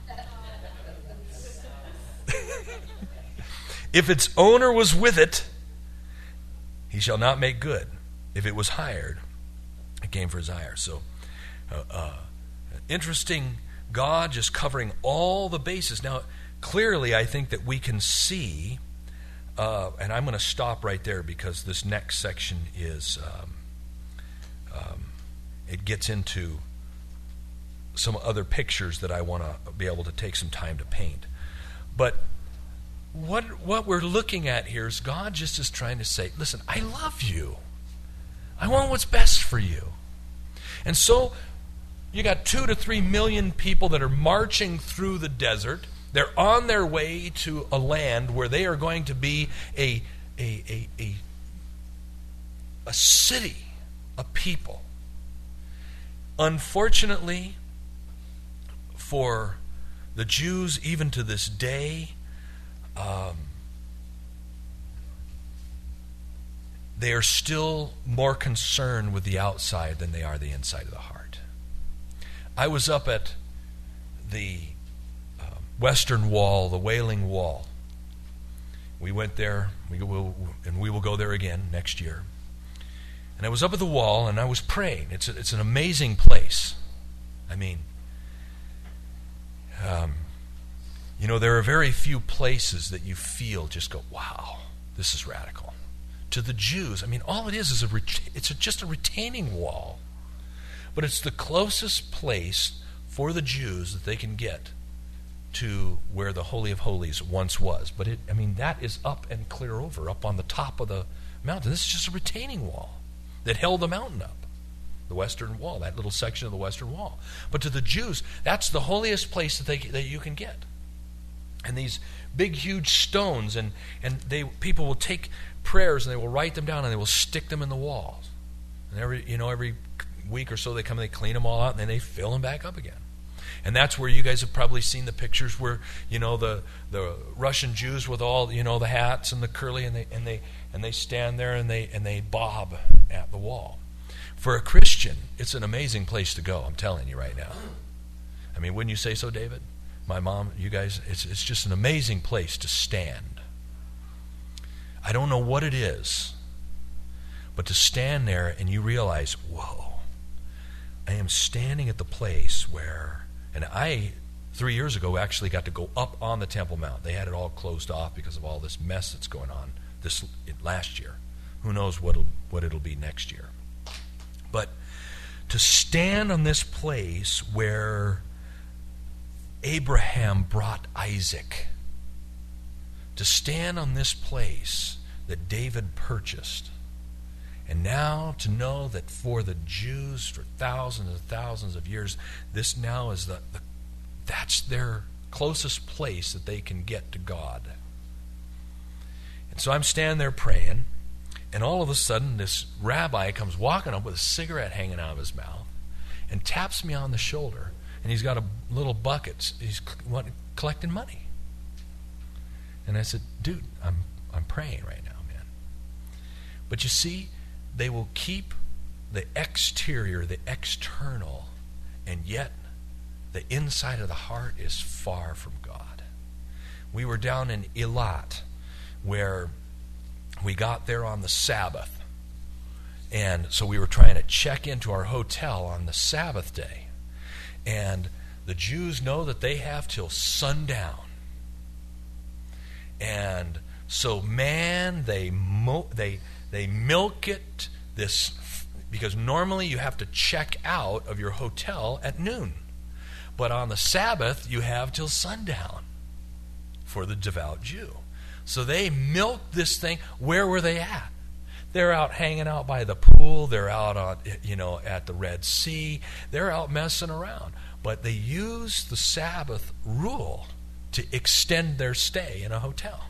S2: If its owner was with it, he shall not make good. If it was hired, it came for his hire. So, interesting, God just covering all the bases. Now, clearly, I think that we can see, and I'm going to stop right there because this next section is, it gets into some other pictures that I want to be able to take some time to paint. But what we're looking at here is God just is trying to say, listen, I love you. I want what's best for you. And so you got 2 to 3 million people that are marching through the desert. They're on their way to a land where they are going to be a city, a people. Unfortunately, for the Jews, even to this day, they are still more concerned with the outside than they are the inside of the heart. I was up at the Western Wall, the Wailing Wall. We went there, we will go there again next year. And I was up at the wall and I was praying. It's an amazing place. I mean, there are very few places that you feel just go, wow, this is radical. To the Jews, I mean, all it is just a retaining wall. But it's the closest place for the Jews that they can get to where the Holy of Holies once was. But that is up and clear over, up on the top of the mountain. This is just a retaining wall that held the mountain up. The Western Wall, that little section of the Western Wall. But to the Jews, that's the holiest place that you can get. And these big, huge stones, and people will take prayers and they will write them down and they will stick them in the walls. And every week or so they come and they clean them all out and then they fill them back up again. And that's where you guys have probably seen the pictures where the Russian Jews with all the hats and the curly and they stand there and they bob at the wall. For a Christian, it's an amazing place to go. I'm telling you right now. I mean, wouldn't you say so, David? My mom, you guys, it's just an amazing place to stand. I don't know what it is, but to stand there and you realize, whoa, I am standing at the place where, and I, 3 years ago, actually got to go up on the Temple Mount. They had it all closed off because of all this mess that's going on last year. Who knows what it'll be next year. But to stand on this place where Abraham brought Isaac, to stand on this place that David purchased, and now to know that for the Jews for thousands and thousands of years, this now is that's their closest place that they can get to God. And so I'm standing there praying, and all of a sudden this rabbi comes walking up with a cigarette hanging out of his mouth and taps me on the shoulder. And he's got a little bucket. He's collecting money. And I said, dude, I'm praying right now, man. But you see, they will keep the exterior, the external, and yet the inside of the heart is far from God. We were down in Eilat, where we got there on the Sabbath. And so we were trying to check into our hotel on the Sabbath day. And the Jews know that they have till sundown. And so, man, they milk it because normally you have to check out of your hotel at noon. But on the Sabbath, you have till sundown for the devout Jew. So they milked this thing. Where were they at? They're out hanging out by the pool. They're out on, at the Red Sea. They're out messing around. But they use the Sabbath rule to extend their stay in a hotel.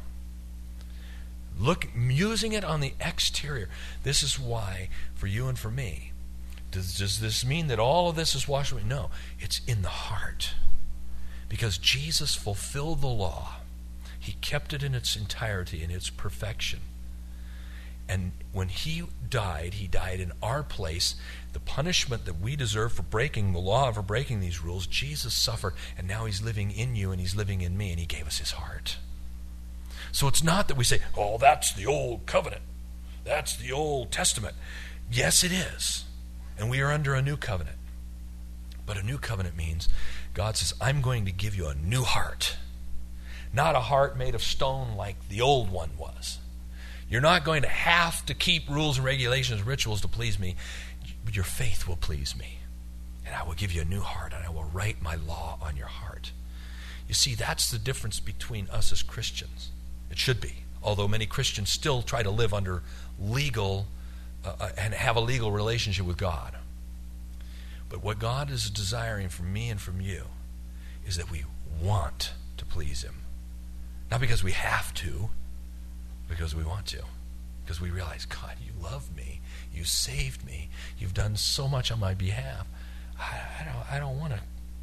S2: Using it on the exterior. This is why, for you and for me, does this mean that all of this is washed away? No, it's in the heart. Because Jesus fulfilled the law. He kept it in its entirety, in its perfection. And when he died in our place. The punishment that we deserve for breaking the law, for breaking these rules, Jesus suffered, and now he's living in you and he's living in me, and he gave us his heart. So it's not that we say, oh, that's the old covenant. That's the Old Testament. Yes, it is. And we are under a new covenant. But a new covenant means God says, I'm going to give you a new heart. Not a heart made of stone like the old one was. You're not going to have to keep rules and regulations, rituals to please me, but your faith will please me. And I will give you a new heart, and I will write my law on your heart. You see, that's the difference between us as Christians. It should be. Although many Christians still try to live under legal and have a legal relationship with God. But what God is desiring from me and from you is that we want to please him. Not because we have to, because we want to. Because we realize, God, you love me. You saved me. You've done so much on my behalf. I don't want to,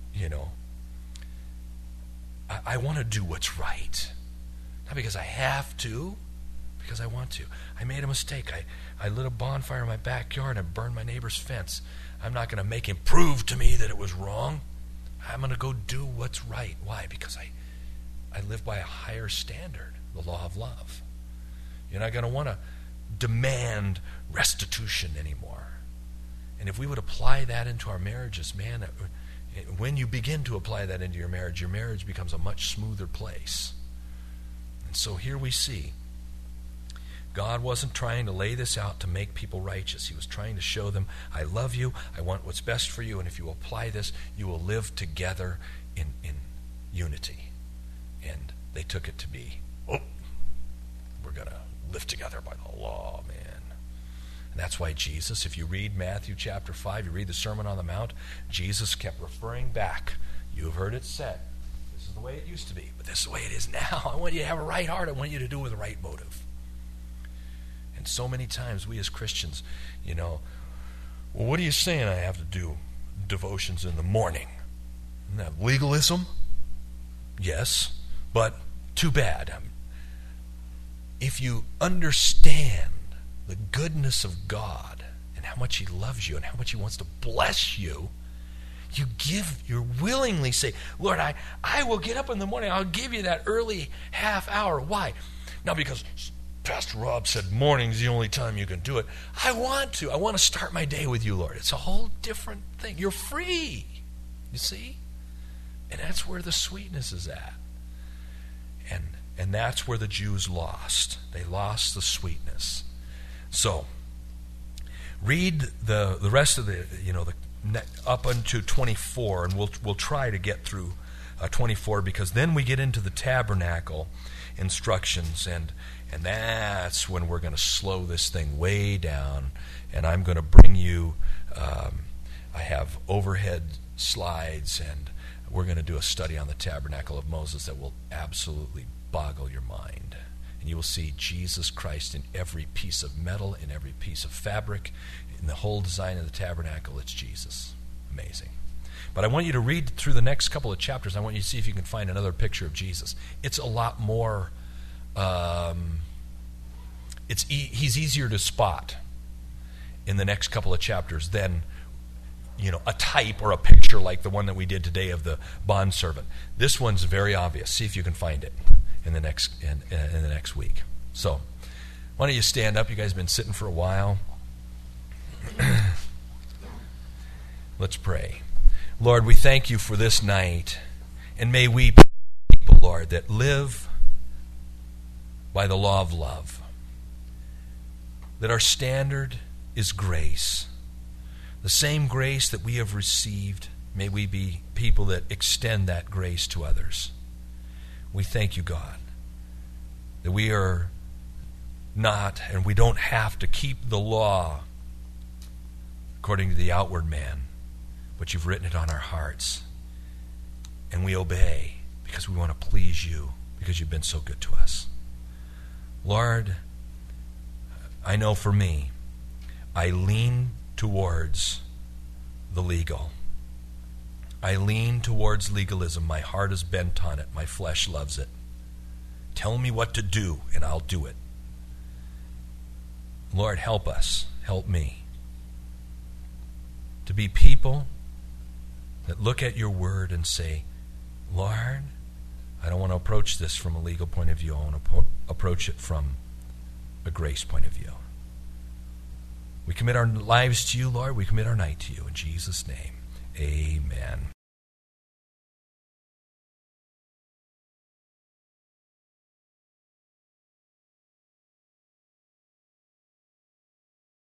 S2: I want to do what's right. Not because I have to, because I want to. I made a mistake. I lit a bonfire in my backyard and burned my neighbor's fence. I'm not going to make him prove to me that it was wrong. I'm going to go do what's right. Why? Because I live by a higher standard, the law of love. You're not going to want to demand restitution anymore. And if we would apply that into our marriages, man, when you begin to apply that into your marriage becomes a much smoother place. And so here we see God wasn't trying to lay this out to make people righteous. He was trying to show them, I love you, I want what's best for you, and if you apply this, you will live together in unity. And they took it to be, we're going to live together by the law, man. And that's why Jesus, if you read Matthew chapter 5, you read the Sermon on the Mount, Jesus kept referring back. You have heard it said, this is the way it used to be, but this is the way it is now. I want you to have a right heart. I want you to do it with the right motive. And so many times we as Christians, well, what are you saying I have to do devotions in the morning? Isn't that legalism? Yes, but too bad. If you understand the goodness of God and how much he loves you and how much he wants to bless you, you willingly say, Lord, I will get up in the morning. I'll give you that early half hour. Why? Not because Pastor Rob said morning's the only time you can do it. I want to. I want to start my day with you, Lord. It's a whole different thing. You're free. You see? And that's where the sweetness is at. And that's where the Jews lost. They lost the sweetness. So, read the rest of the up unto 24, and we'll try to get through 24, because then we get into the tabernacle instructions, and that's when we're going to slow this thing way down, and I'm going to bring you, I have overhead slides, and we're going to do a study on the tabernacle of Moses that will absolutely boggle your mind. And you will see Jesus Christ in every piece of metal, in every piece of fabric, in the whole design of the tabernacle. It's Jesus. Amazing. But I want you to read through the next couple of chapters. I want you to see if you can find another picture of Jesus. It's a lot more, he's easier to spot in the next couple of chapters than a type or a picture like the one that we did today of the bondservant. This one's very obvious. See if you can find it in the next week. So, why don't you stand up? You guys have been sitting for a while. Let's pray. Lord, we thank you for this night, and may we be people, Lord, that live by the law of love. That our standard is grace. The same grace that we have received, may we be people that extend that grace to others. We thank you, God, that we are not, and we don't have to keep the law according to the outward man, but you've written it on our hearts. And we obey because we want to please you, because you've been so good to us. Lord, I know for me, I lean towards the legal. I lean towards legalism. My heart is bent on it. My flesh loves it. Tell me what to do, and I'll do it. Lord, help us. Help me to be people that look at your word and say, Lord, I don't want to approach this from a legal point of view. I want to approach it from a grace point of view. We commit our lives to you, Lord. We commit our night to you. In Jesus' name, amen.